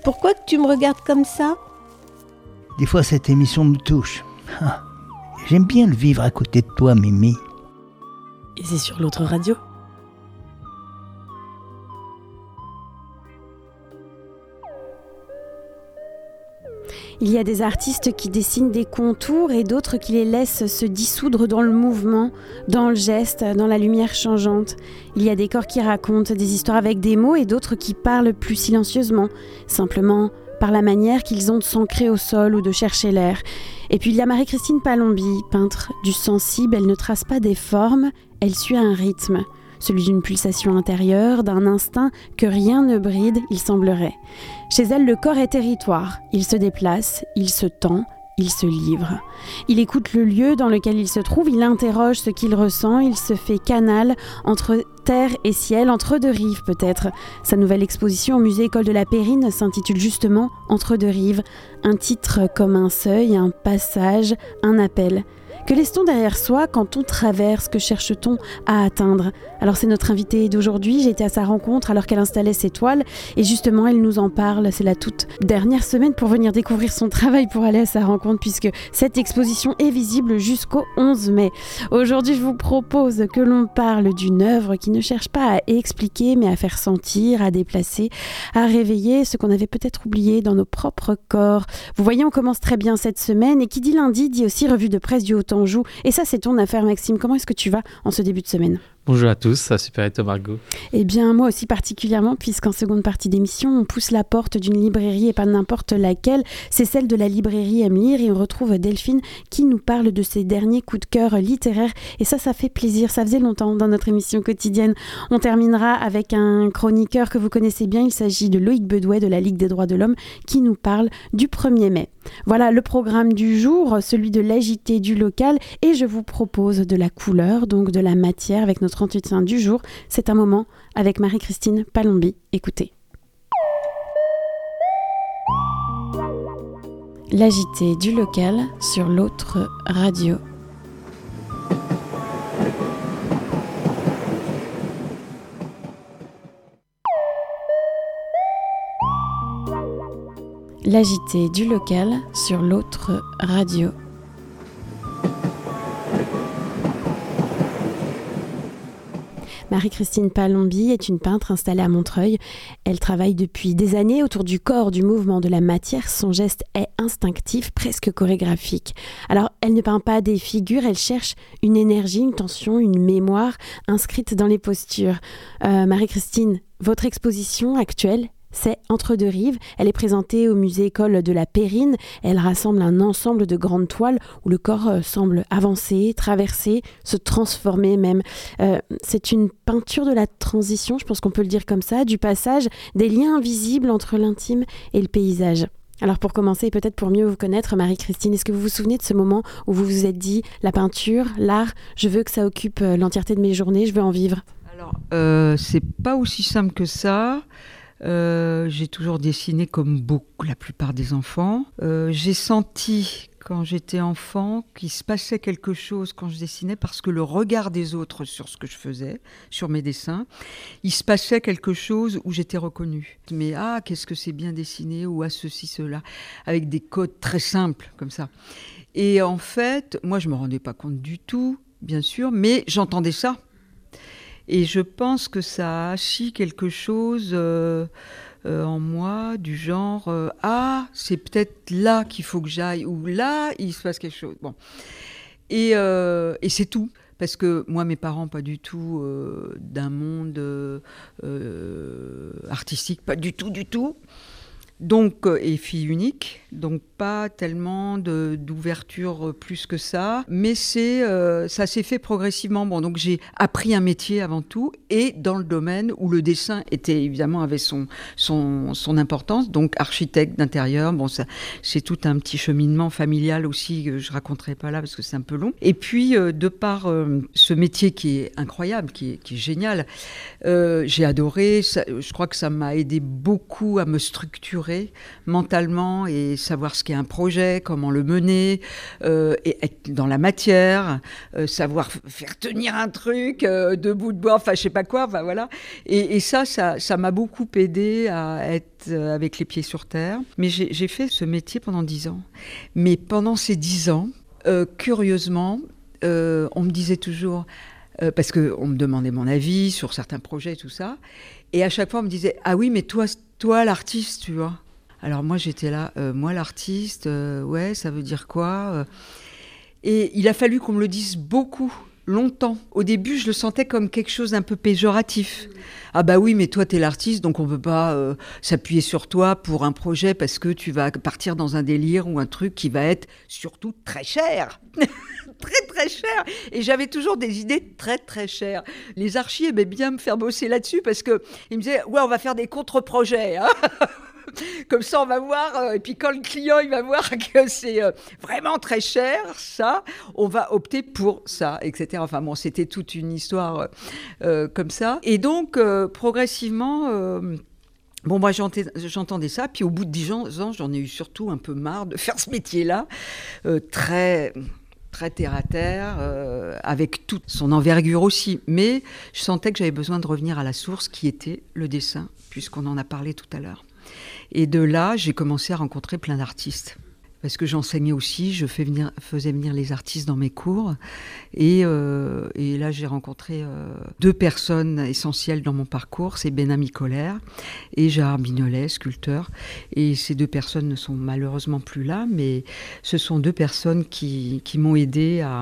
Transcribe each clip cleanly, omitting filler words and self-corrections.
Pourquoi que tu me regardes comme ça ? Des fois, cette émission me touche. Ah, j'aime bien le vivre à côté de toi, Mimi. Et c'est sur l'autre radio. Il y a des artistes qui dessinent des contours et d'autres qui les laissent se dissoudre dans le mouvement, dans le geste, dans la lumière changeante. Il y a des corps qui racontent des histoires avec des mots et d'autres qui parlent plus silencieusement, simplement par la manière qu'ils ont de s'ancrer au sol ou de chercher l'air. Et puis il y a Marie-Christine Palombi, peintre du sensible. Elle ne trace pas des formes, elle suit un rythme. Celui d'une pulsation intérieure, d'un instinct que rien ne bride, il semblerait. Chez elle, le corps est territoire. Il se déplace, il se tend, il se livre. Il écoute le lieu dans lequel il se trouve, il interroge ce qu'il ressent, il se fait canal entre terre et ciel, entre deux rives peut-être. Sa nouvelle exposition au musée École de la Périne s'intitule justement « Entre deux rives », un titre comme un seuil, un passage, un appel. Que laisse-t-on derrière soi quand on traverse? Que cherche-t-on à atteindre? Alors c'est notre invitée d'aujourd'hui, j'ai été à sa rencontre alors qu'elle installait ses toiles et justement elle nous en parle. C'est la toute dernière semaine pour venir découvrir son travail pour aller à sa rencontre puisque cette exposition est visible jusqu'au 11 mai. Aujourd'hui je vous propose que l'on parle d'une œuvre qui ne cherche pas à expliquer mais à faire sentir, à déplacer, à réveiller ce qu'on avait peut-être oublié dans nos propres corps. Vous voyez, on commence très bien cette semaine et qui dit lundi dit aussi revue de presse du Haut-Anjou. Et ça, c'est ton affaire, Maxime. Comment est-ce que tu vas en ce début de semaine ? Bonjour à tous, ça va super et toi Margot? Eh bien moi aussi particulièrement puisqu'en seconde partie d'émission on pousse la porte d'une librairie et pas n'importe laquelle, c'est celle de la librairie Aime Lire et on retrouve Delphine qui nous parle de ses derniers coups de cœur littéraires et ça fait plaisir, ça faisait longtemps dans notre émission quotidienne. On terminera avec un chroniqueur que vous connaissez bien, il s'agit de Loïc Bedouet de la Ligue des droits de l'homme qui nous parle du 1er mai. Voilà le programme du jour, celui de l'agité du local et je vous propose de la couleur, donc de la matière avec notre entretien du jour. C'est un moment avec Marie-Christine Palombi. Écoutez. L'agité du local sur l'autre radio. L'agité du local sur l'autre radio. Marie-Christine Palombi est une peintre installée à Montreuil. Elle travaille depuis des années autour du corps, du mouvement, de la matière. Son geste est instinctif, presque chorégraphique. Alors, elle ne peint pas des figures, elle cherche une énergie, une tension, une mémoire inscrite dans les postures. Marie-Christine, votre exposition actuelle, c'est Entre deux rives. Elle est présentée au musée École de la Périne. Elle rassemble un ensemble de grandes toiles où le corps semble avancer, traverser, se transformer même. C'est une peinture de la transition, je pense qu'on peut le dire comme ça, du passage, des liens invisibles entre l'intime et le paysage. Alors pour commencer, peut-être pour mieux vous connaître, Marie-Christine, est-ce que vous vous souvenez de ce moment où vous vous êtes dit, la peinture, l'art, je veux que ça occupe l'entièreté de mes journées, je veux en vivre? Alors, c'est pas aussi simple que ça. J'ai toujours dessiné comme la plupart des enfants. J'ai senti quand j'étais enfant qu'il se passait quelque chose quand je dessinais parce que le regard des autres sur ce que je faisais, sur mes dessins, il se passait quelque chose où j'étais reconnue. Mais qu'est-ce que c'est bien dessiné ou ceci, cela, avec des codes très simples comme ça. Et en fait, moi je me rendais pas compte du tout, bien sûr, mais j'entendais ça. Et je pense que ça a agi quelque chose en moi, du genre c'est peut-être là qu'il faut que j'aille, ou là, il se passe quelque chose. Bon. Et c'est tout. Parce que moi, mes parents, pas du tout d'un monde artistique, pas du tout. Donc, et fille unique, donc pas tellement d'ouverture plus que ça, mais ça s'est fait progressivement. Bon, donc j'ai appris un métier avant tout, et dans le domaine où le dessin avait son importance, donc architecte d'intérieur. Bon, ça, c'est tout un petit cheminement familial aussi que je raconterai pas là parce que c'est un peu long. Et puis, de par ce métier qui est incroyable, qui est génial, j'ai adoré. Ça, je crois que ça m'a aidé beaucoup à me structurer structuré mentalement et savoir ce qu'est un projet, comment le mener, et être dans la matière, savoir faire tenir un truc de bout de bois, enfin je sais pas quoi, enfin voilà. Et ça m'a beaucoup aidé à être avec les pieds sur terre. Mais j'ai fait ce métier pendant 10 ans. Mais pendant ces 10 ans, curieusement, on me disait toujours, parce qu'on me demandait mon avis sur certains projets et tout ça, et à chaque fois on me disait « Ah oui, mais toi l'artiste, tu vois ». Alors moi j'étais là, moi l'artiste, ouais, ça veut dire quoi Et il a fallu qu'on me le dise beaucoup, longtemps. Au début, je le sentais comme quelque chose d'un peu péjoratif. Ah bah oui, mais toi, t'es l'artiste, donc on ne peut pas s'appuyer sur toi pour un projet parce que tu vas partir dans un délire ou un truc qui va être surtout très cher. Très, très cher. Et j'avais toujours des idées très, très chères. Les archis aimaient bien me faire bosser là-dessus parce qu'ils me disaient « Ouais, on va faire des contre-projets. Hein » Comme ça, on va voir. Et puis, quand le client il va voir que c'est vraiment très cher, ça, on va opter pour ça, etc. Enfin bon, c'était toute une histoire comme ça. Et donc, progressivement, bon, moi, j'entendais ça. Puis, au bout de 10 ans, j'en ai eu surtout un peu marre de faire ce métier-là, très terre à terre, avec toute son envergure aussi. Mais je sentais que j'avais besoin de revenir à la source qui était le dessin, puisqu'on en a parlé tout à l'heure. Et de là, j'ai commencé à rencontrer plein d'artistes. Parce que j'enseignais aussi, je faisais venir les artistes dans mes cours. Et là, j'ai rencontré 2 personnes essentielles dans mon parcours. C'est Benami Colère et Gérard Bignolet, sculpteur. Et ces 2 personnes ne sont malheureusement plus là, mais ce sont 2 personnes qui m'ont aidé à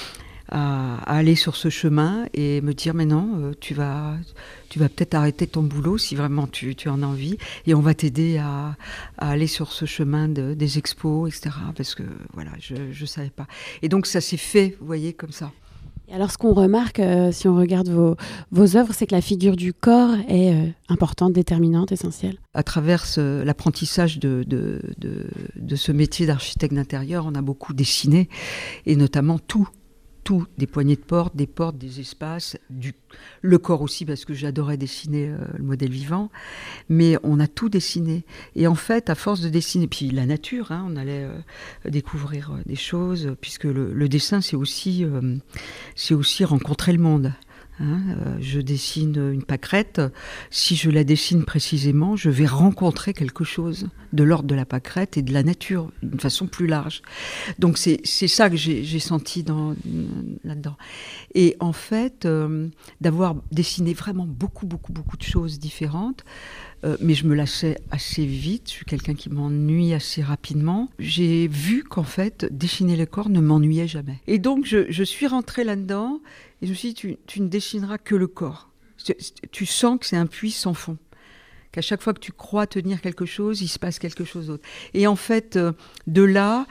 aller sur ce chemin et me dire mais non, tu vas peut-être arrêter ton boulot si vraiment tu en as envie et on va t'aider à aller sur ce chemin des expos, etc. Parce que voilà, je savais pas. Et donc ça s'est fait, vous voyez, comme ça. Et alors ce qu'on remarque, si on regarde vos œuvres, c'est que la figure du corps est importante, déterminante, essentielle. À travers l'apprentissage de ce métier d'architecte d'intérieur, on a beaucoup dessiné et notamment tout, des poignées de porte, des portes, des espaces, le corps aussi, parce que j'adorais dessiner le modèle vivant, mais on a tout dessiné. Et en fait, à force de dessiner, puis la nature, hein, on allait découvrir des choses, puisque le dessin, c'est aussi rencontrer le monde. Hein, je dessine une pâquerette. Si je la dessine précisément, je vais rencontrer quelque chose de l'ordre de la pâquerette et de la nature d'une façon plus large. Donc c'est ça que j'ai senti là-dedans. Et en fait, d'avoir dessiné vraiment beaucoup de choses différentes, mais je me lâchais assez vite. Je suis quelqu'un qui m'ennuie assez rapidement. J'ai vu qu'en fait, dessiner le corps ne m'ennuyait jamais. Et donc, je suis rentrée là-dedans et je me suis dit, tu ne dessineras que le corps. Tu sens que c'est un puits sans fond. Qu'à chaque fois que tu crois tenir quelque chose, il se passe quelque chose d'autre. Et en fait, de là,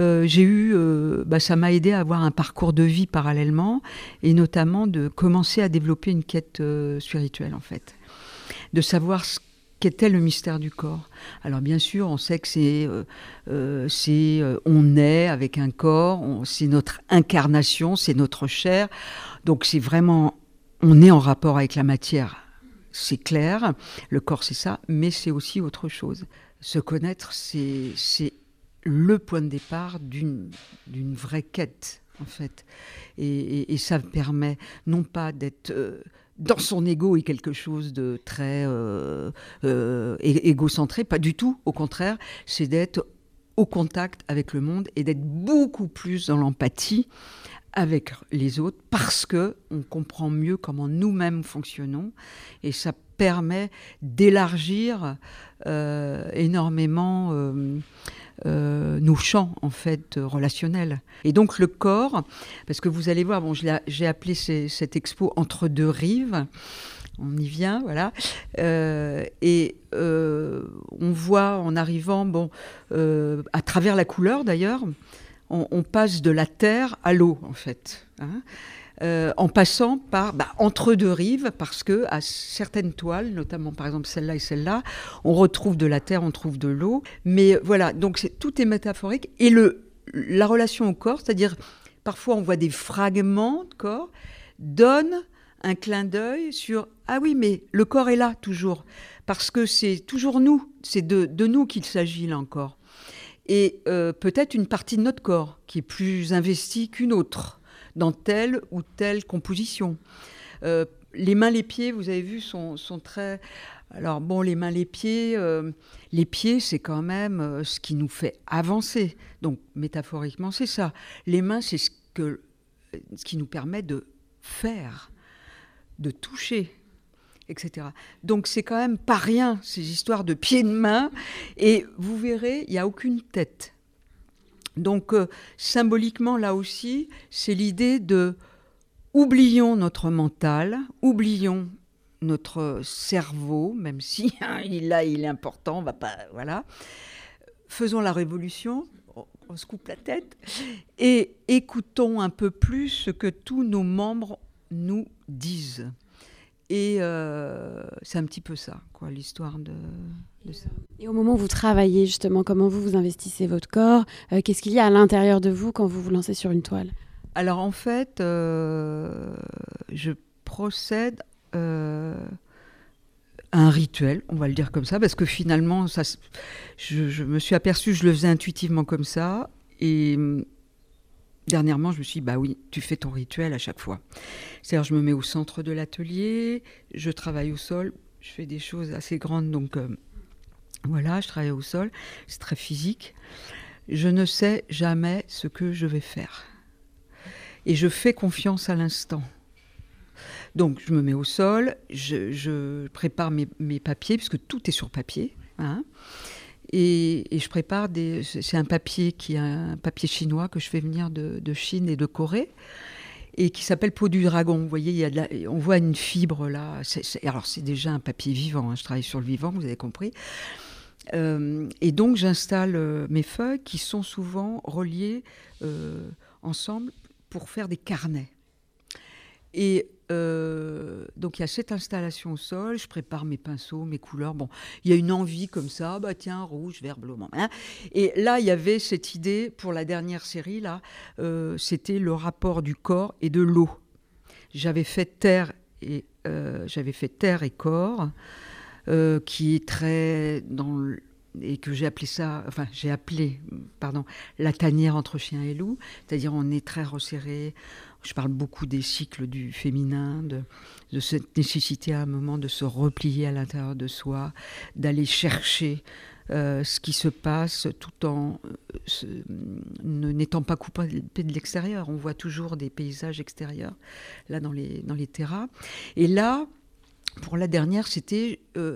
ça m'a aidé à avoir un parcours de vie parallèlement et notamment de commencer à développer une quête spirituelle, en fait. De savoir qu'était le mystère du corps. Alors bien sûr, on sait que on est avec un corps, c'est notre incarnation, c'est notre chair. Donc c'est vraiment, on est en rapport avec la matière, c'est clair. Le corps, c'est ça, mais c'est aussi autre chose. Se connaître, c'est le point de départ d'une vraie quête, en fait. Et ça permet non pas d'être dans son ego et quelque chose de très égocentré, pas du tout, au contraire, c'est d'être au contact avec le monde et d'être beaucoup plus dans l'empathie avec les autres parce qu'on comprend mieux comment nous-mêmes fonctionnons et ça permet d'élargir énormément nos champs en fait relationnels. Et donc le corps, parce que vous allez voir, j'ai appelé cette expo Entre deux rives. On y vient, voilà. Et on voit en arrivant, à travers la couleur d'ailleurs, on passe de la terre à l'eau en fait. Hein, en passant par entre deux rives, parce que à certaines toiles, notamment par exemple celle-là et celle-là, on retrouve de la terre, on trouve de l'eau. Mais voilà, donc tout est métaphorique. Et la relation au corps, c'est-à-dire parfois on voit des fragments de corps, donne un clin d'œil sur « Ah oui, mais le corps est là toujours ». Parce que c'est toujours nous, c'est de nous qu'il s'agit là encore. Et peut-être une partie de notre corps qui est plus investie qu'une autre dans telle ou telle composition. Les mains, les pieds, vous avez vu, sont très... Alors bon, les mains, les pieds, c'est quand même ce qui nous fait avancer. Donc métaphoriquement, c'est ça. Les mains, c'est ce qui nous permet de faire, de toucher, etc. Donc c'est quand même pas rien, ces histoires de pieds, de mains. Et vous verrez, il n'y a aucune tête. Donc symboliquement, là aussi, c'est l'idée de oublions notre mental, oublions notre cerveau, même si il est important, on va pas, voilà. Faisons la révolution, on se coupe la tête, et écoutons un peu plus ce que tous nos membres nous disent. Et c'est un petit peu ça, quoi, l'histoire de ça. Et au moment où vous travaillez, justement, comment vous investissez votre corps ? Qu'est-ce qu'il y a à l'intérieur de vous quand vous vous lancez sur une toile ? Alors, en fait, je procède à un rituel, on va le dire comme ça, parce que finalement, je me suis aperçue, je le faisais intuitivement comme ça, et dernièrement, je me suis dit, bah oui, tu fais ton rituel à chaque fois. C'est-à-dire, je me mets au centre de l'atelier, je travaille au sol, je fais des choses assez grandes, donc voilà, je travaille au sol, c'est très physique. Je ne sais jamais ce que je vais faire. Et je fais confiance à l'instant. Donc, je me mets au sol, je prépare mes papiers, puisque tout est sur papier, hein. Et je prépare c'est un papier qui est un papier chinois que je fais venir de Chine et de Corée et qui s'appelle peau du dragon. Vous voyez, on voit une fibre là. Alors c'est déjà un papier vivant, hein, je travaille sur le vivant, vous avez compris. Et donc j'installe mes feuilles qui sont souvent reliées ensemble pour faire des carnets. Et donc il y a cette installation au sol, je prépare mes pinceaux, mes couleurs. Bon, il y a une envie comme ça, bah tiens, rouge, vert, bleu, hein. Et là, il y avait cette idée pour la dernière série, là, c'était le rapport du corps et de l'eau. J'avais fait terre et corps, qui est très et que j'ai appelé la tanière entre chien et loup, c'est-à-dire on est très resserré. Je parle beaucoup des cycles du féminin, de cette nécessité à un moment de se replier à l'intérieur de soi, d'aller chercher ce qui se passe tout en n'étant pas coupé de l'extérieur. On voit toujours des paysages extérieurs, là dans les terras. Et là, pour la dernière, c'était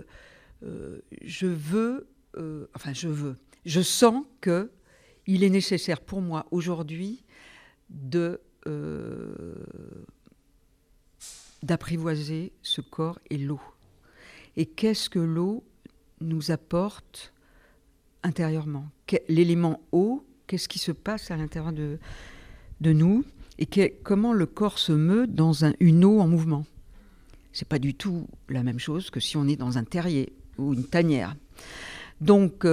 je sens qu'il est nécessaire pour moi aujourd'hui d'apprivoiser ce corps et l'eau. Et qu'est-ce que l'eau nous apporte intérieurement ? L'élément eau, qu'est-ce qui se passe à l'intérieur de nous ? Et comment le corps se meut dans une eau en mouvement ? C'est pas du tout la même chose que si on est dans un terrier ou une tanière. Donc,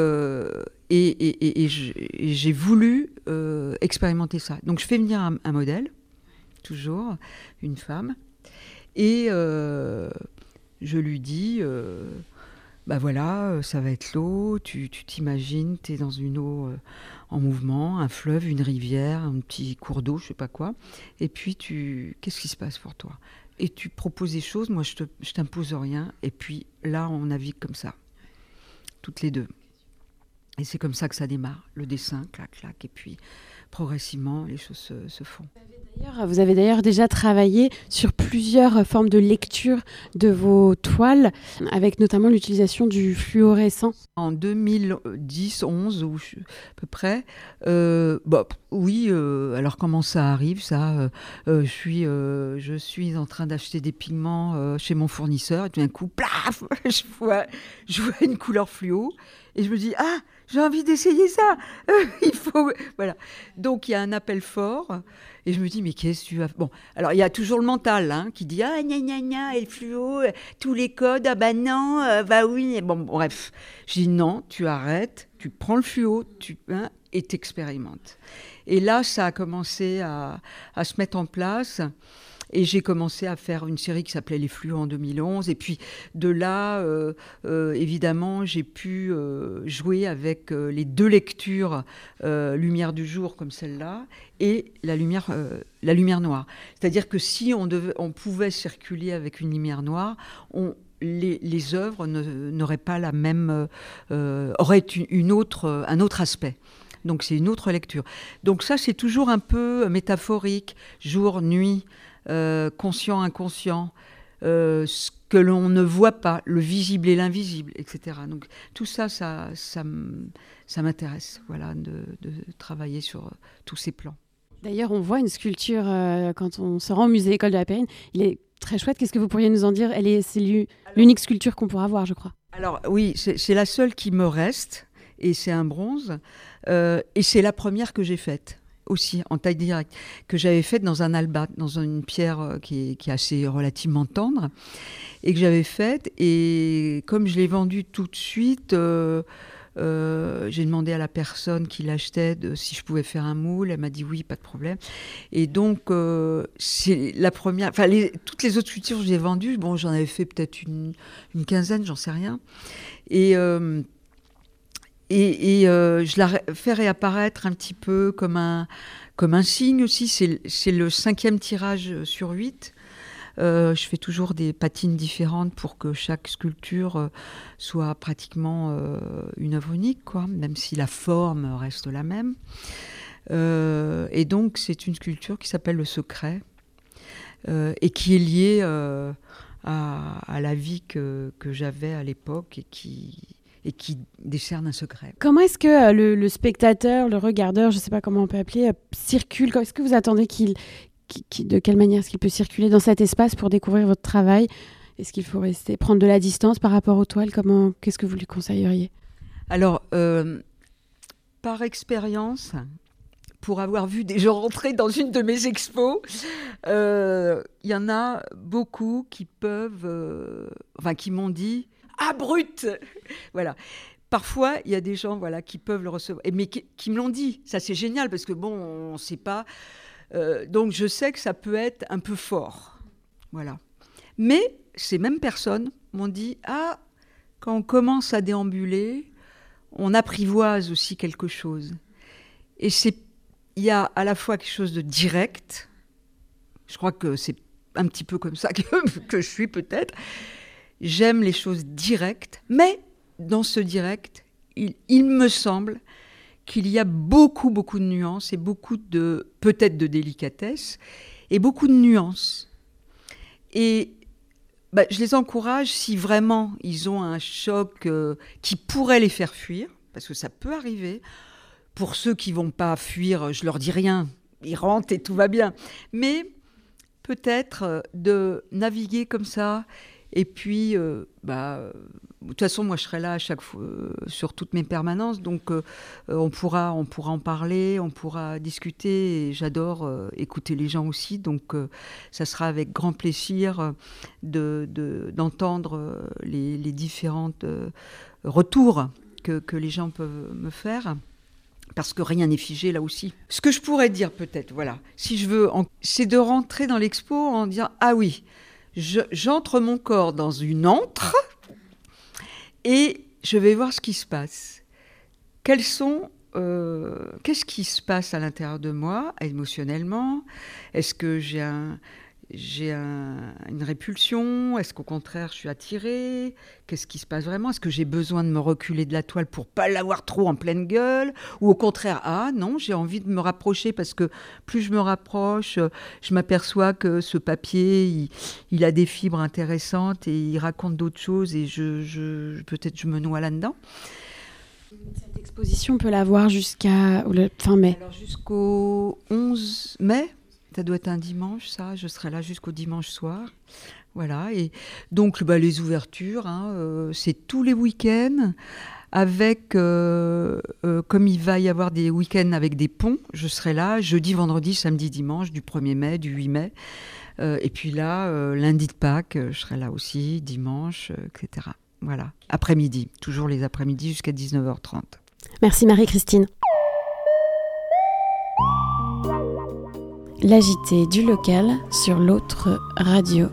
j'ai voulu expérimenter ça. Donc, je fais venir un modèle, toujours, une femme, et je lui dis, bah voilà, ça va être l'eau, tu t'imagines, tu es dans une eau en mouvement, un fleuve, une rivière, un petit cours d'eau, je sais pas quoi, et puis qu'est-ce qui se passe pour toi ? Et tu proposes des choses, moi je t'impose rien, et puis là on navigue comme ça, toutes les deux. Et c'est comme ça que ça démarre, le dessin, clac, clac, et puis progressivement les choses se font. Vous avez d'ailleurs déjà travaillé sur plusieurs formes de lecture de vos toiles, avec notamment l'utilisation du fluorescent. En 2010-11, ou à peu près, oui, alors comment ça arrive, ça je suis en train d'acheter des pigments chez mon fournisseur, et tout d'un coup, plaf, je vois une couleur fluo, et je me dis, ah, j'ai envie d'essayer ça, il faut... Voilà. Donc, il y a un appel fort, et je me dis, mais qu'est-ce que tu vas... Bon, alors, il y a toujours le mental qui dit, ah, gna, gna, gna, et le fluo, tous les codes, ah bah non, bah oui, et bon, bref. Je dis, non, tu arrêtes, tu prends le fluo, et t'expérimentes. Et là, ça a commencé à se mettre en place, Et j'ai commencé à faire une série qui s'appelait Les Fluos en 2011. Et puis de là, évidemment, j'ai pu jouer avec les 2 lectures, Lumière du jour comme celle-là, et la lumière noire. C'est-à-dire que si on pouvait circuler avec une lumière noire, les œuvres n'auraient pas la même, auraient un autre aspect. Donc c'est une autre lecture. Donc ça, c'est toujours un peu métaphorique, jour, nuit, conscient, inconscient, ce que l'on ne voit pas, le visible et l'invisible, etc. Donc tout ça, ça m'intéresse, voilà, de travailler sur tous ces plans. D'ailleurs, on voit une sculpture quand on se rend au musée École de la Périne. Il est très chouette. Qu'est-ce que vous pourriez nous en dire ? C'est l'unique sculpture qu'on pourra voir, je crois. Alors oui, c'est la seule qui me reste, et c'est un bronze. Et c'est la première que j'ai faite, aussi en taille directe, que j'avais faite dans un albâtre, dans une pierre qui est assez relativement tendre, et que j'avais faite. Et comme je l'ai vendue tout de suite, j'ai demandé à la personne qui l'achetait si je pouvais faire un moule. Elle m'a dit oui, pas de problème. Et donc, c'est la première. Enfin, toutes les autres sculptures que j'ai vendues, bon, j'en avais fait peut-être une quinzaine, j'en sais rien. Et je la fais réapparaître un petit peu comme un signe aussi. C'est le 5e tirage sur 8. Je fais toujours des patines différentes pour que chaque sculpture soit pratiquement une œuvre unique, quoi, même si la forme reste la même. Et donc, c'est une sculpture qui s'appelle Le Secret et qui est liée à la vie que j'avais à l'époque et qui décerne un secret. Comment est-ce que le spectateur, le regardeur, je ne sais pas comment on peut appeler, circule ? Est-ce que vous attendez de quelle manière est-ce qu'il peut circuler dans cet espace pour découvrir votre travail ? Est-ce qu'il faut prendre de la distance par rapport aux toiles ? Qu'est-ce que vous lui conseilleriez ? Alors, par expérience, pour avoir vu des gens rentrer dans une de mes expos, il y en a beaucoup qui qui m'ont dit « Ah, brut !» Voilà. Parfois, il y a des gens qui peuvent le recevoir, mais qui me l'ont dit. Ça, c'est génial, parce que bon, on ne sait pas. Donc, je sais que ça peut être un peu fort. Voilà. Mais ces mêmes personnes m'ont dit « Ah, quand on commence à déambuler, on apprivoise aussi quelque chose. » Et il y a à la fois quelque chose de direct. Je crois que c'est un petit peu comme ça que je suis peut-être. J'aime les choses directes, mais dans ce direct, il me semble qu'il y a beaucoup, beaucoup de nuances et beaucoup peut-être de délicatesse et beaucoup de nuances. Et je les encourage si vraiment ils ont un choc qui pourrait les faire fuir, parce que ça peut arriver. Pour ceux qui ne vont pas fuir, je leur dis rien, ils rentrent et tout va bien. Mais peut-être de naviguer comme ça. Et puis, de toute façon, moi, je serai là à chaque fois sur toutes mes permanences, donc on pourra en parler, on pourra discuter. Et j'adore écouter les gens aussi, donc ça sera avec grand plaisir d'entendre les différents retours que les gens peuvent me faire. Parce que rien n'est figé là aussi. Ce que je pourrais dire peut-être, si je veux, c'est de rentrer dans l'expo en disant « Ah oui !» J'entre mon corps dans une antre et je vais voir ce qui se passe. Qu'est-ce qui se passe à l'intérieur de moi, émotionnellement ? Est-ce que j'ai une répulsion ? Est-ce qu'au contraire, je suis attirée ? Qu'est-ce qui se passe vraiment ? Est-ce que j'ai besoin de me reculer de la toile pour pas l'avoir trop en pleine gueule ? Ou au contraire, ah non, j'ai envie de me rapprocher parce que plus je me rapproche, je m'aperçois que ce papier, il a des fibres intéressantes et il raconte d'autres choses et peut-être je me noie là-dedans. Cette exposition, on peut la voir jusqu'à fin mai. Alors jusqu'au 11 mai. Ça doit être un dimanche, ça. Je serai là jusqu'au dimanche soir. Voilà. Et donc, les ouvertures, c'est tous les week-ends. Avec, comme il va y avoir des week-ends avec des ponts, je serai là jeudi, vendredi, samedi, dimanche, du 1er mai, du 8 mai. Et puis là, lundi de Pâques, je serai là aussi, dimanche, etc. Voilà. Après-midi. Toujours les après-midi jusqu'à 19h30. Merci Marie-Christine. l'agité du local sur l'autre radio.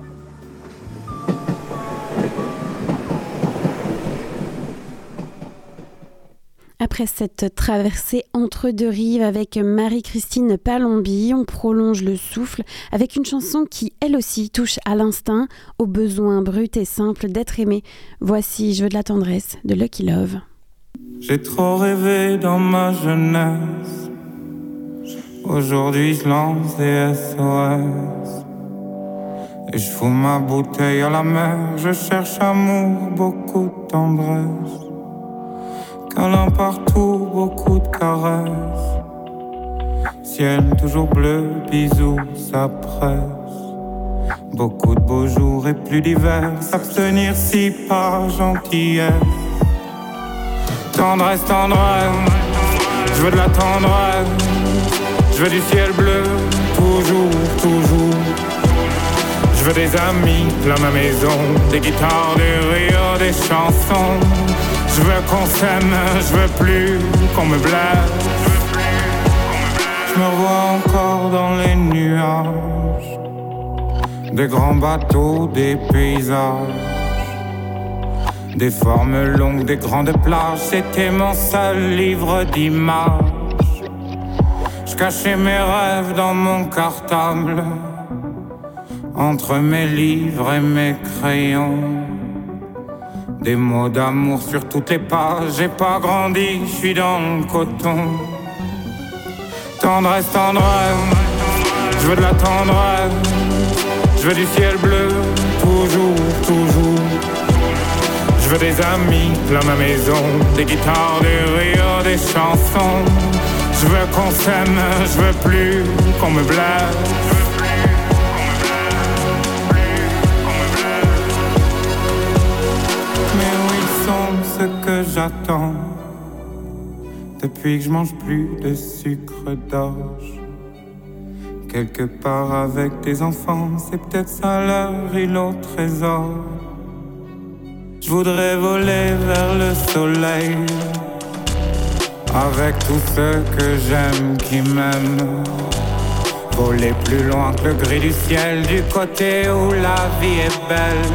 Après cette traversée entre deux rives avec Marie-Christine Palombi, on prolonge le souffle avec une chanson qui, elle aussi, touche à l'instinct, au besoin brut et simple d'être aimé. Voici Je veux de la tendresse de Lucky Love. J'ai trop rêvé dans ma jeunesse. Aujourd'hui je lance des SOS. Et je fous ma bouteille à la mer. Je cherche amour, beaucoup de tendresse. Câlins partout, beaucoup de caresses. Ciel toujours bleu, bisous, ça presse. Beaucoup de beaux jours et plus divers. S'abstenir si par gentillesse. Tendresse, tendresse, je veux de la tendresse. Je veux du ciel bleu, toujours, toujours. Je veux des amis, plein ma maison. Des guitares, des rires, des chansons. Je veux qu'on s'aime, je veux plus qu'on me blesse. Je me revois encore dans les nuages. Des grands bateaux, des paysages. Des formes longues, des grandes plages. C'était mon seul livre d'images. Je cachais mes rêves dans mon cartable. Entre mes livres et mes crayons. Des mots d'amour sur toutes les pages. J'ai pas grandi, je suis dans le coton. Tendresse, tendresse, je veux de la tendresse. Je veux du ciel bleu, toujours, toujours. Je veux des amis, plein ma maison. Des guitares, des rires, des chansons. Je veux qu'on s'aime, je veux plus qu'on me blesse. Ce que j'attends depuis que je mange plus de sucre d'orge. Quelque part avec des enfants, c'est peut-être ça leur îlot au trésor. Je voudrais voler vers le soleil avec tous ceux que j'aime qui m'aiment. Voler plus loin que le gris du ciel, du côté où la vie est belle.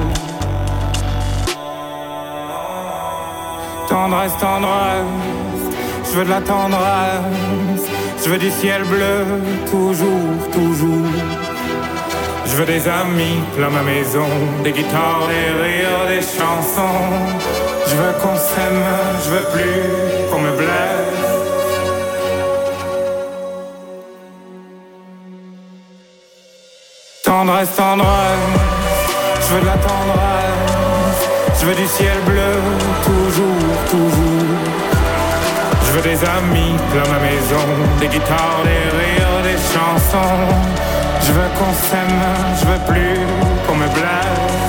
Tendresse, tendresse, je veux de la tendresse. Je veux du ciel bleu, toujours, toujours. Je veux des amis, plein ma maison. Des guitares, des rires, des chansons. Je veux qu'on s'aime, je veux plus qu'on me blesse. Tendresse, tendresse, je veux de la tendresse. Je veux du ciel bleu, toujours, toujours. Je veux des amis, plein ma maison. Des guitares, des rires, des chansons. Je veux qu'on s'aime, je veux plus qu'on me blesse.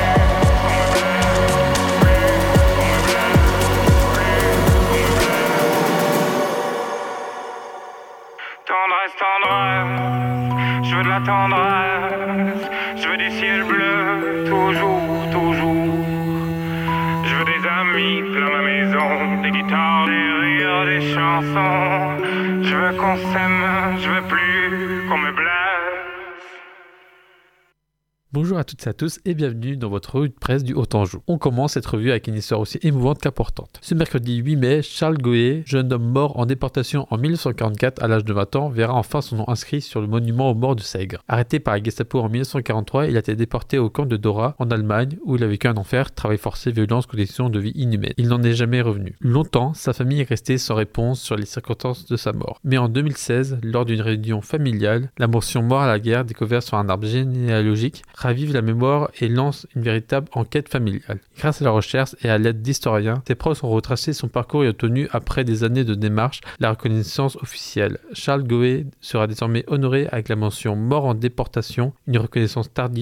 Tendresse, tendresse, je veux de la tendresse. Je veux du ciel bleu, toujours, toujours. Je veux des amis, plein ma maison. Des guitares, des rires, des chansons. Je veux qu'on s'aime, je veux plus qu'on me blesse. Bonjour à toutes et à tous et bienvenue dans votre revue de presse du Haut-Anjou. On commence cette revue avec une histoire aussi émouvante qu'importante. Ce mercredi 8 mai, Charles Goé, jeune homme mort en déportation en 1944 à l'âge de 20 ans, verra enfin son nom inscrit sur le monument aux morts de Sègre. Arrêté par la Gestapo en 1943, il a été déporté au camp de Dora en Allemagne où il a vécu un enfer, travail forcé, violence, conditions de vie inhumaines. Il n'en est jamais revenu. Longtemps, sa famille est restée sans réponse sur les circonstances de sa mort. Mais en 2016, lors d'une réunion familiale, la mention mort à la guerre découverte sur un arbre généalogique ravive la mémoire et lance une véritable enquête familiale. Grâce à la recherche et à l'aide d'historiens, ses proches ont retracé son parcours et obtenu, après des années de démarches, la reconnaissance officielle. Charles Goé sera désormais honoré avec la mention mort en déportation, une reconnaissance tardive mais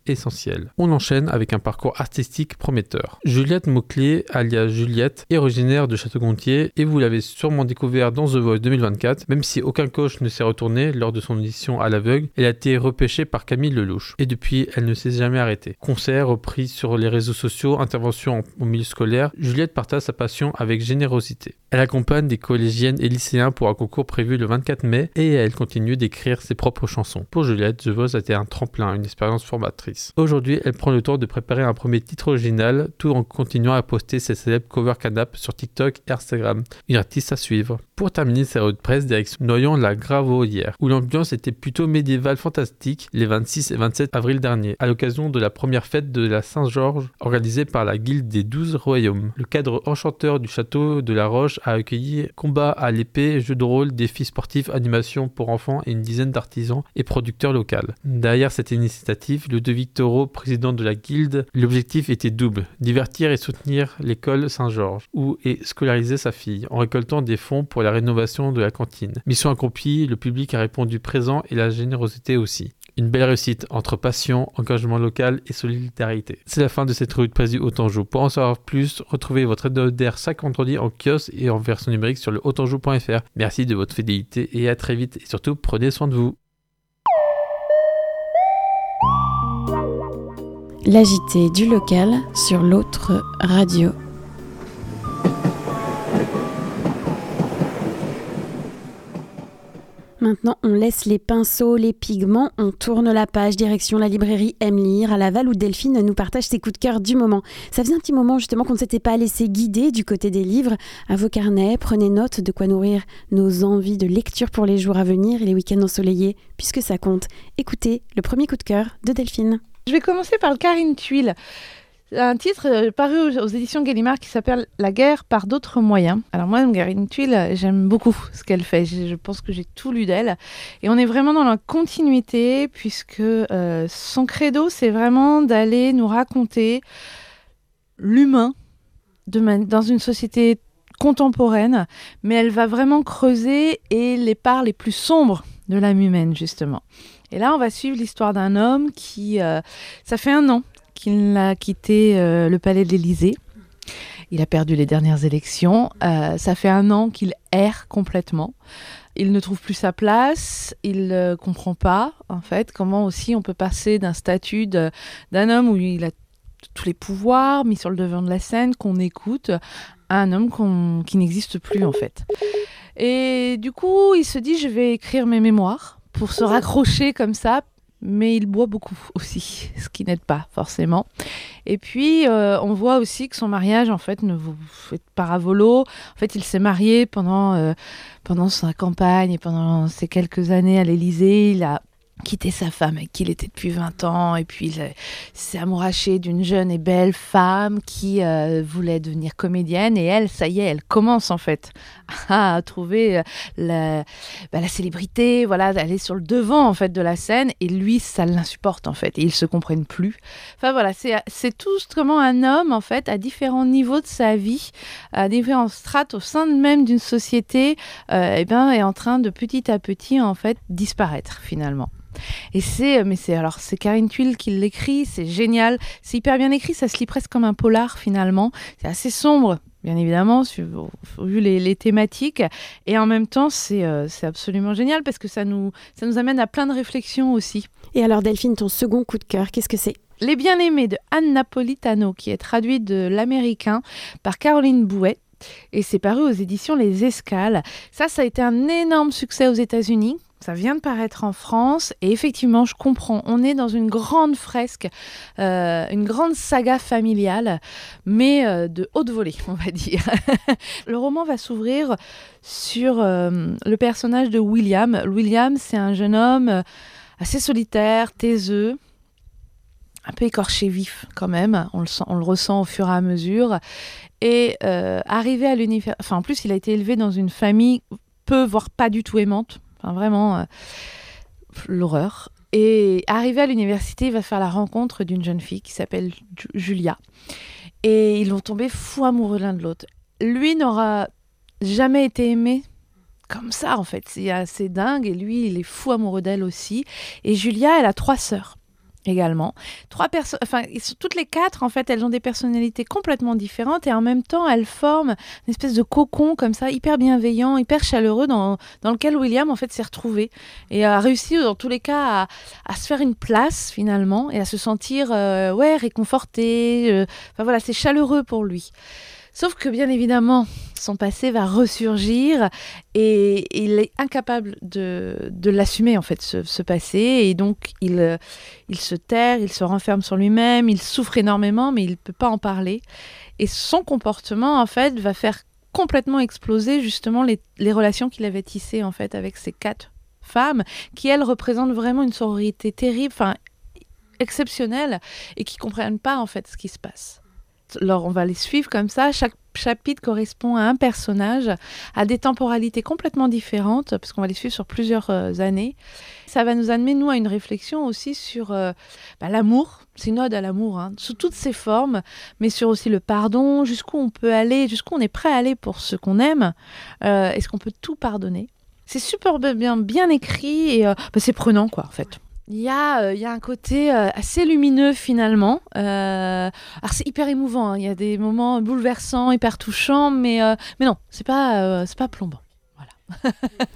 essentielle. On enchaîne avec un parcours artistique prometteur. Juliette Mauclier, alias Juliette, est originaire de Château-Gontier et vous l'avez sûrement découvert dans The Voice 2024, même si aucun coach ne s'est retourné lors de son audition à l'aveugle, elle a été repêchée par Camille Lelouch. Et depuis, elle ne s'est jamais arrêtée. Concerts, reprises sur les réseaux sociaux, interventions au milieu scolaire, Juliette partage sa passion avec générosité. Elle accompagne des collégiennes et lycéens pour un concours prévu le 24 mai et elle continue d'écrire ses propres chansons. Pour Juliette, The Voice a été un tremplin, une expérience formatrice. Aujourd'hui, elle prend le temps de préparer un premier titre original tout en continuant à poster ses célèbres covers canap sur TikTok et Instagram. Une artiste à suivre. Pour terminer sa revue de presse, direction Noyon-la-Gravoyère, où l'ambiance était plutôt médiévale fantastique les 26 et 27 avril dernier, à l'occasion de la première fête de la Saint-Georges organisée par la Guilde des 12 Royaumes. Le cadre enchanteur du château de la Roche a accueilli combats à l'épée, jeux de rôle, défis sportifs, animations pour enfants et une dizaine d'artisans et producteurs locaux. Derrière cette initiative, Ludovic Taureau, président de la Guilde, l'objectif était double, divertir et soutenir l'école Saint-Georges, où est scolarisée sa fille, en récoltant des fonds pour la rénovation de la cantine. Mission accomplie, le public a répondu présent et la générosité aussi. Une belle réussite entre passion, engagement local et solidarité. C'est la fin de cette revue de presse du Haut-Anjou. Pour en savoir plus, retrouvez votre hebdomadaire chaque vendredi en kiosque et en version numérique sur le hautanjou.fr. Merci de votre fidélité et à très vite. Et surtout, prenez soin de vous. L'agité du local sur l'autre radio. Maintenant, on laisse les pinceaux, les pigments, on tourne la page, direction la librairie Aime Lire à Laval où Delphine nous partage ses coups de cœur du moment. Ça faisait un petit moment justement qu'on ne s'était pas laissé guider du côté des livres. À vos carnets, prenez note de quoi nourrir nos envies de lecture pour les jours à venir et les week-ends ensoleillés, puisque ça compte. Écoutez le premier coup de cœur de Delphine. Je vais commencer par le Karine Thuil. Un titre paru aux éditions Gallimard qui s'appelle « La guerre par d'autres moyens ». Alors moi, Karine Thuil, j'aime beaucoup ce qu'elle fait. Je pense que j'ai tout lu d'elle. Et on est vraiment dans la continuité puisque son credo, c'est vraiment d'aller nous raconter l'humain dans une société contemporaine. Mais elle va vraiment creuser les parts les plus sombres de l'âme humaine, justement. Et là, on va suivre l'histoire d'un homme qui, ça fait 1 an qu'il a quitté le palais de l'Élysée. Il a perdu les dernières élections. Ça fait 1 an qu'il erre complètement. Il ne trouve plus sa place. Il ne comprend pas, en fait, comment aussi on peut passer d'un statut d'un homme où il a tous les pouvoirs mis sur le devant de la scène, qu'on écoute, à un homme qui n'existe plus, en fait. Et du coup, il se dit, je vais écrire mes mémoires pour se raccrocher comme ça. Mais il boit beaucoup aussi, ce qui n'aide pas forcément. Et puis, on voit aussi que son mariage, en fait, ne fait pas paravolo. En fait, il s'est marié pendant sa campagne et pendant ces quelques années à l'Élysée. Il a quitté sa femme avec qui il était depuis 20 ans. Et puis, il s'est amouraché d'une jeune et belle femme qui voulait devenir comédienne. Et elle, ça y est, elle commence, en fait, à trouver la célébrité, voilà, d'aller sur le devant, en fait, de la scène. Et lui, ça l'insupporte, en fait. Et ils ne se comprennent plus. Enfin, voilà, c'est tout comment un homme, en fait, à différents niveaux de sa vie, à différents strates au sein même d'une société, est en train de petit à petit, en fait, disparaître, finalement. Et c'est Karine Thuil qui l'écrit, c'est génial, c'est hyper bien écrit, ça se lit presque comme un polar finalement, c'est assez sombre bien évidemment vu les thématiques et en même temps c'est absolument génial parce que ça nous amène à plein de réflexions aussi. Et alors Delphine, ton second coup de cœur, qu'est-ce que c'est ? Les Bien-Aimés de Anne Napolitano qui est traduit de l'américain par Caroline Bouet. Et c'est paru aux éditions Les Escales. Ça a été un énorme succès aux États-Unis. Ça vient de paraître en France et effectivement, je comprends. On est dans une grande fresque, une grande saga familiale, mais de haute volée, on va dire. Le roman va s'ouvrir sur le personnage de William. William, c'est un jeune homme assez solitaire, taiseux, un peu écorché vif quand même. On le ressent au fur et à mesure. Et arrivé à l'université, en plus, il a été élevé dans une famille peu, voire pas du tout aimante. Enfin, vraiment, l'horreur. Et arrivé à l'université, il va faire la rencontre d'une jeune fille qui s'appelle Julia. Et ils vont tomber fous amoureux l'un de l'autre. Lui n'aura jamais été aimé comme ça, en fait. C'est assez dingue. Et lui, il est fou amoureux d'elle aussi. Et Julia, elle a 3 sœurs. également. Toutes les 4, en fait, elles ont des personnalités complètement différentes et en même temps, elles forment une espèce de cocon comme ça, hyper bienveillant, hyper chaleureux, dans lequel William, en fait, s'est retrouvé et a réussi, dans tous les cas, à se faire une place, finalement, et à se sentir réconforté. C'est chaleureux pour lui. Sauf que, bien évidemment, son passé va ressurgir et il est incapable de l'assumer, en fait, ce passé. Et donc, il se terre, il se renferme sur lui-même, il souffre énormément, mais il ne peut pas en parler. Et son comportement, en fait, va faire complètement exploser, justement, les relations qu'il avait tissées, en fait, avec ces 4 femmes, qui, elles, représentent vraiment une sororité terrible, exceptionnelle, et qui ne comprennent pas, en fait, ce qui se passe. Alors, on va les suivre comme ça. Chaque chapitre correspond à un personnage, à des temporalités complètement différentes, parce qu'on va les suivre sur plusieurs années. Ça va nous amener, nous, à une réflexion aussi sur l'amour. C'est une ode à l'amour, sous toutes ses formes, mais sur aussi le pardon, jusqu'où on peut aller, jusqu'où on est prêt à aller pour ce qu'on aime. Est-ce qu'on peut tout pardonner ? C'est super bien écrit et c'est prenant, quoi, en fait. Il y a un côté assez lumineux finalement. Alors c'est hyper émouvant. Il y a des moments bouleversants, hyper touchants, mais non, c'est pas plombant. Voilà.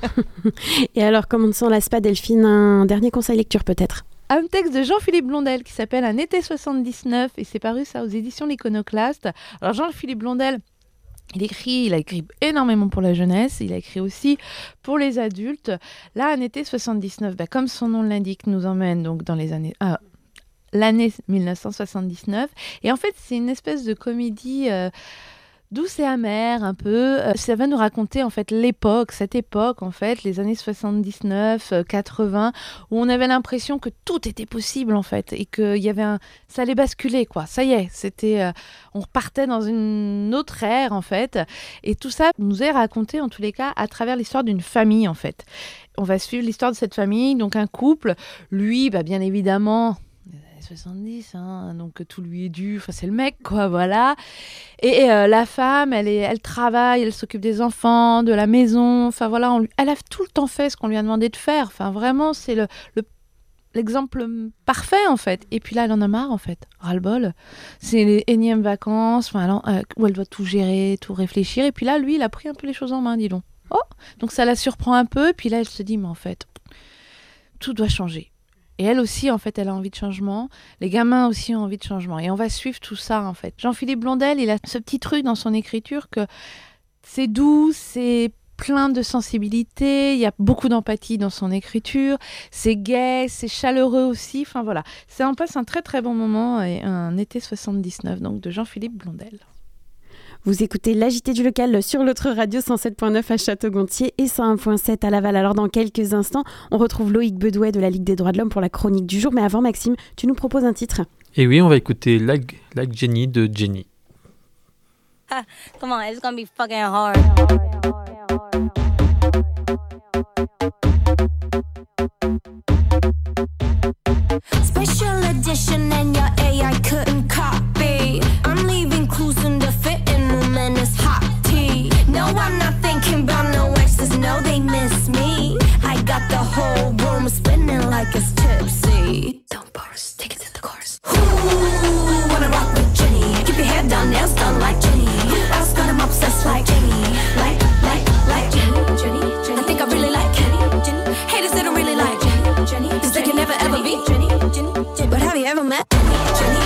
Et alors, comment ne s'en lasse pas Delphine, un dernier conseil lecture peut-être ? Un texte de Jean-Philippe Blondel qui s'appelle Un été 79 et c'est paru ça aux éditions L'Iconoclaste. Alors Jean-Philippe Blondel, il a écrit énormément pour la jeunesse, il a écrit aussi pour les adultes. Là, Un été 79, comme son nom l'indique, nous emmène donc dans l'année 1979. Et en fait, c'est une espèce de comédie douce et amère un peu. Ça va nous raconter en fait cette époque en fait, les années 79, 80, où on avait l'impression que tout était possible en fait et que ça allait basculer quoi. Ça y est, on repartait dans une autre ère en fait. Et tout ça nous est raconté en tous les cas à travers l'histoire d'une famille en fait. On va suivre l'histoire de cette famille, donc un couple. Lui, bien évidemment. 70, donc tout lui est dû, c'est le mec quoi, voilà. Et la femme, elle travaille, elle s'occupe des enfants, de la maison, voilà, elle a tout le temps fait ce qu'on lui a demandé de faire, vraiment c'est l'exemple parfait en fait. Et puis là elle en a marre en fait, ras-le-bol, c'est les énièmes vacances, où elle doit tout gérer, tout réfléchir, et puis là lui il a pris un peu les choses en main, dis donc. Donc ça la surprend un peu, puis là elle se dit mais en fait tout doit changer. Et elle aussi, en fait, elle a envie de changement. Les gamins aussi ont envie de changement. Et on va suivre tout ça, en fait. Jean-Philippe Blondel, il a ce petit truc dans son écriture que c'est doux, c'est plein de sensibilité, il y a beaucoup d'empathie dans son écriture, c'est gai, c'est chaleureux aussi. Voilà. On passe un très très bon moment et un été 79, donc de Jean-Philippe Blondel. Vous écoutez l'agité du local sur l'autre radio 107.9 à Château-Gontier et 101.7 à Laval. Alors dans quelques instants, on retrouve Loïc Bedouet de la Ligue des droits de l'homme pour la chronique du jour. Mais avant, Maxime, tu nous proposes un titre. Et oui, on va écouter Like Jenny de Jenny. Come on, it's gonna be fucking hard. Special edition and your AI couldn't copy. I'm leaving clues in the fitting room and it's hot tea. No, I'm not thinking about no exes, no, they miss me. I got the whole room spinning like it's tipsy. Don't burst, take it to the chorus. Ooh, wanna rock with Jenny. Keep your head down, nails done like Jenny. Else got 'em obsessed like Jenny. Like Jenny. I think I really like Jenny. Haters that don't really like Jenny. Cause they can never ever be Jenny. But have you ever met Jenny? It's Jenny.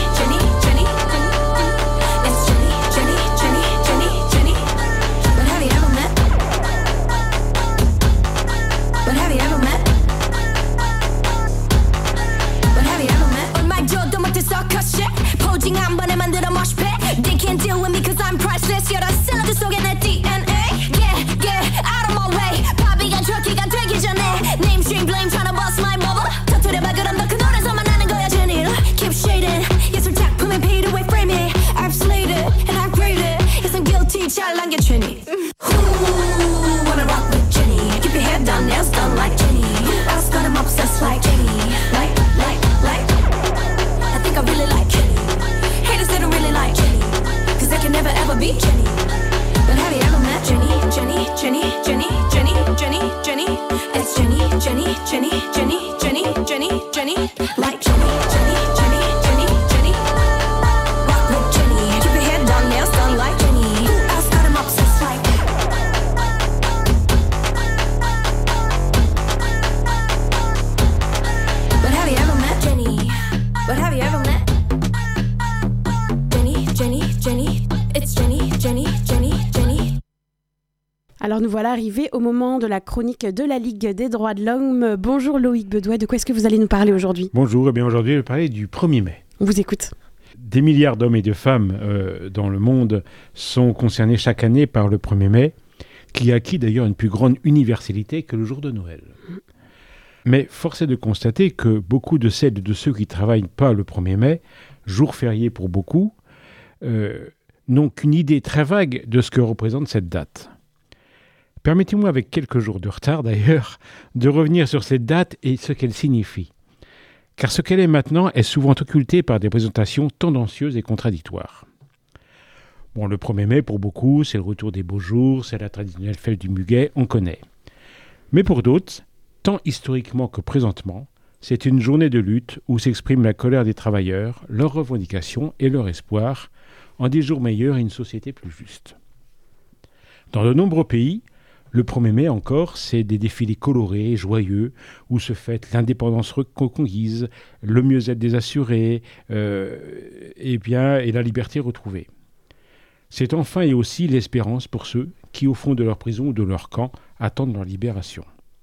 But have you ever met? On my jaw, don't want to suck a shit. Posing 한 번에 만들어 mosh pit. They can't deal with me cause I'm priceless. You're the 샐러드 속에 내 DNA. Get out of my way. 바비가 트럭키가 되기 전에 Name, stream, blame, tryna bust my bubble. 터뜨려봐 그럼 너 그 노래에서만 나는 거야 Jenny. Keep shading. 예술 작품에 paid away frame it. I've slayed it and I've graded it. Yes, I'm guilty, 잘 남겨 Jenny. Ooh, wanna rock with Jenny. Keep your head down, nails done like Jenny. Else got 'em obsessed like Jenny. Like. I think I really like Jenny. Haters they don't really like Jenny. Cause they can never ever be Jenny. But have you ever met Jenny, it's Jenny, Jenny, Jenny, Jenny. Alors nous voilà arrivés au moment de la chronique de la Ligue des droits de l'homme. Bonjour Loïc Bedouet, de quoi est-ce que vous allez nous parler aujourd'hui ? Bonjour, aujourd'hui je vais parler du 1er mai. On vous écoute. Des milliards d'hommes et de femmes dans le monde sont concernés chaque année par le 1er mai, qui a acquis d'ailleurs une plus grande universalité que le jour de Noël. Mais force est de constater que beaucoup de celles et de ceux qui ne travaillent pas le 1er mai, jour férié pour beaucoup, n'ont qu'une idée très vague de ce que représente cette date. Permettez-moi, avec quelques jours de retard d'ailleurs, de revenir sur cette date et ce qu'elle signifie. Car ce qu'elle est maintenant est souvent occulté par des présentations tendancieuses et contradictoires. Bon, le 1er mai, pour beaucoup, c'est le retour des beaux jours, c'est la traditionnelle fête du muguet, on connaît. Mais pour d'autres, tant historiquement que présentement, c'est une journée de lutte où s'exprime la colère des travailleurs, leurs revendications et leur espoir en des jours meilleurs et une société plus juste. Dans de nombreux pays, le 1er mai encore, c'est des défilés colorés, joyeux, où se fête l'indépendance reconquise, le mieux-être des assurés, et la liberté retrouvée. C'est enfin et aussi l'espérance pour ceux qui, au fond de leur prison ou de leur camp, attendent leur libération.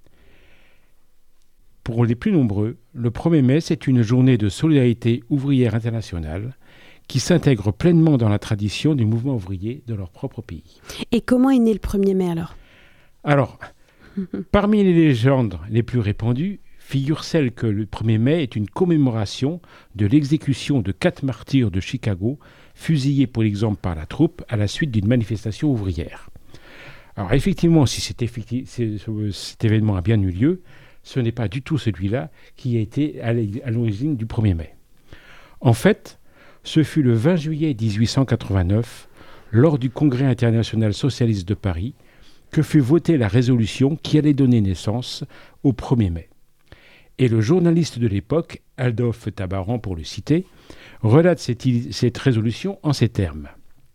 Pour les plus nombreux, le 1er mai, c'est une journée de solidarité ouvrière internationale qui s'intègre pleinement dans la tradition du mouvement ouvrier de leur propre pays. Et comment est né le 1er mai alors ? Alors, parmi les légendes les plus répandues, figure celle que le 1er mai est une commémoration de l'exécution de 4 martyrs de Chicago, fusillés pour l'exemple par la troupe à la suite d'une manifestation ouvrière. Alors effectivement, si cet événement a bien eu lieu, ce n'est pas du tout celui-là qui a été à l'origine du 1er mai. En fait, ce fut le 20 juillet 1889, lors du Congrès international socialiste de Paris, que fut votée la résolution qui allait donner naissance au 1er mai. Et le journaliste de l'époque, Adolphe Tabarant pour le citer, relate cette résolution en ces termes.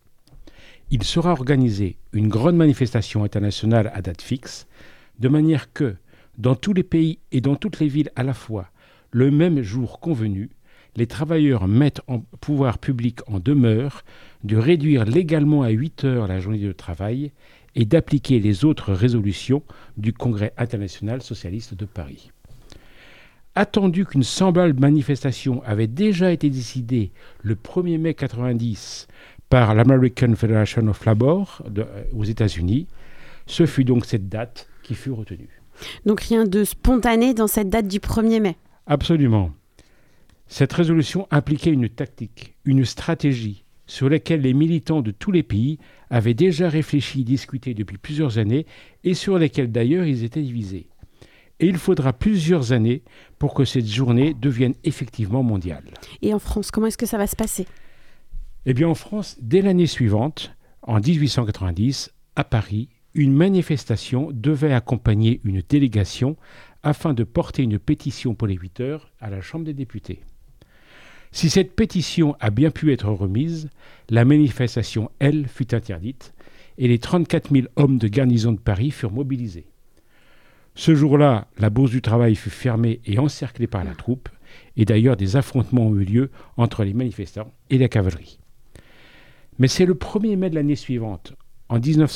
Il sera organisé une grande manifestation internationale à date fixe, de manière que, dans tous les pays et dans toutes les villes à la fois, le même jour convenu, les travailleurs mettent en pouvoir public en demeure de réduire légalement à 8 heures la journée de travail et d'appliquer les autres résolutions du Congrès international socialiste de Paris. Attendu qu'une semblable manifestation avait déjà été décidée le 1er mai 1990 par l'American Federation of Labor aux États-Unis, ce fut donc cette date qui fut retenue. Donc rien de spontané dans cette date du 1er mai. Absolument. Cette résolution impliquait une tactique, une stratégie sur laquelle les militants de tous les pays avaient déjà réfléchi et discuté depuis plusieurs années et sur lesquels d'ailleurs ils étaient divisés. Et il faudra plusieurs années pour que cette journée devienne effectivement mondiale. Et en France, comment est-ce que ça va se passer ? Eh bien en France, dès l'année suivante, en 1890, à Paris, une manifestation devait accompagner une délégation afin de porter une pétition pour les 8 heures à la Chambre des députés. Si cette pétition a bien pu être remise, la manifestation, elle, fut interdite et les 34 000 hommes de garnison de Paris furent mobilisés. Ce jour-là, la Bourse du Travail fut fermée et encerclée par la troupe et d'ailleurs des affrontements ont eu lieu entre les manifestants et la cavalerie. Mais c'est le 1er mai de l'année suivante, en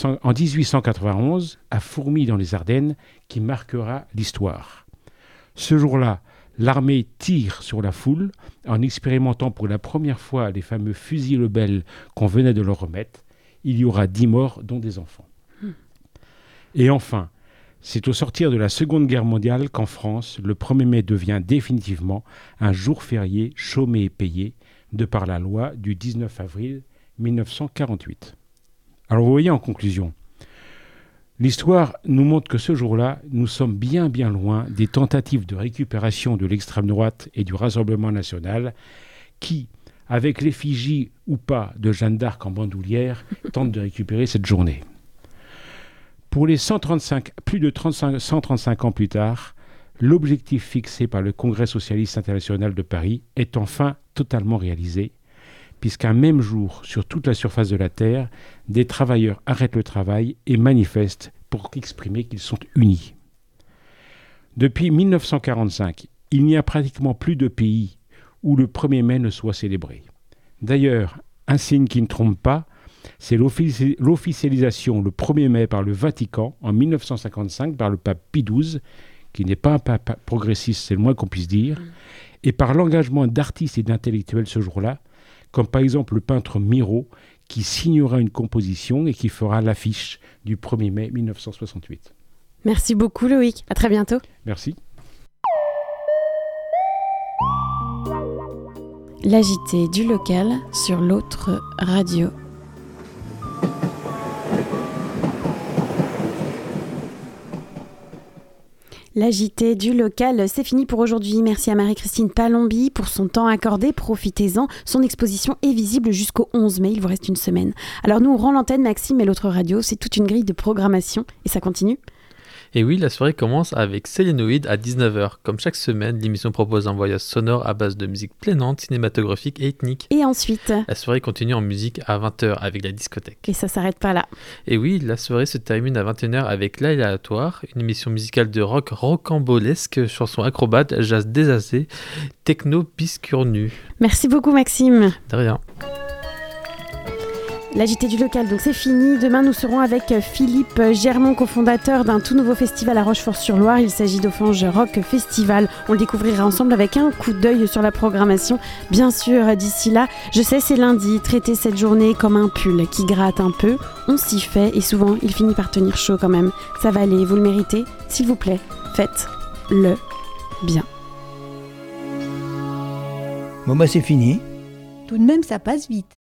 1891, à Fourmies dans les Ardennes, qui marquera l'histoire. Ce jour-là, l'armée tire sur la foule en expérimentant pour la première fois les fameux fusils Lebel qu'on venait de leur remettre. Il y aura 10 morts, dont des enfants. Et enfin, c'est au sortir de la Seconde Guerre mondiale qu'en France, le 1er mai devient définitivement un jour férié chômé et payé, de par la loi du 19 avril 1948. Alors vous voyez, en conclusion, l'histoire nous montre que ce jour-là, nous sommes bien loin des tentatives de récupération de l'extrême droite et du Rassemblement national qui, avec l'effigie ou pas de Jeanne d'Arc en bandoulière, tentent de récupérer cette journée. Pour les 135 ans plus tard, l'objectif fixé par le Congrès socialiste international de Paris est enfin totalement réalisé, puisqu'un même jour, sur toute la surface de la Terre, des travailleurs arrêtent le travail et manifestent pour exprimer qu'ils sont unis. Depuis 1945, il n'y a pratiquement plus de pays où le 1er mai ne soit célébré. D'ailleurs, Un signe qui ne trompe pas, c'est l'officialisation le 1er mai par le Vatican en 1955 par le pape Pie XII, qui n'est pas un pape progressiste, c'est le moins qu'on puisse dire, et par l'engagement d'artistes et d'intellectuels ce jour-là, comme par exemple le peintre Miro, qui signera une composition et qui fera l'affiche du 1er mai 1968. Merci beaucoup Loïc, à très bientôt. Merci. L'agité du local sur l'autre radio. L'agité du local, c'est fini pour aujourd'hui. Merci à Marie-Christine Palombi pour son temps accordé. Profitez-en. Son exposition est visible jusqu'au 11 mai. Il vous reste une semaine. Alors nous, on rend l'antenne, Maxime, et l'autre radio. C'est toute une grille de programmation. Et ça continue. Et oui, la soirée commence avec Sélénoïde à 19h. Comme chaque semaine, l'émission propose un voyage sonore à base de musique planante, cinématographique et ethnique. Et ensuite, la soirée continue en musique à 20h avec la discothèque. Et ça s'arrête pas là. Et oui, la soirée se termine à 21h avec l'Aléatoire, une émission musicale de rock rocambolesque, chansons acrobates, jazz désasé, techno piscurnu. Merci beaucoup Maxime. De rien. L'agité du local, donc c'est fini. Demain, nous serons avec Philippe Germont, cofondateur d'un tout nouveau festival à Rochefort-sur-Loire. Il s'agit d'Ophange Rock Festival. On le découvrira ensemble avec un coup d'œil sur la programmation. Bien sûr, d'ici là, je sais, c'est lundi. Traitez cette journée comme un pull qui gratte un peu. On s'y fait et souvent, il finit par tenir chaud quand même. Ça va aller, vous le méritez. S'il vous plaît, faites-le bien. Bon, bah, c'est fini. Tout de même, ça passe vite.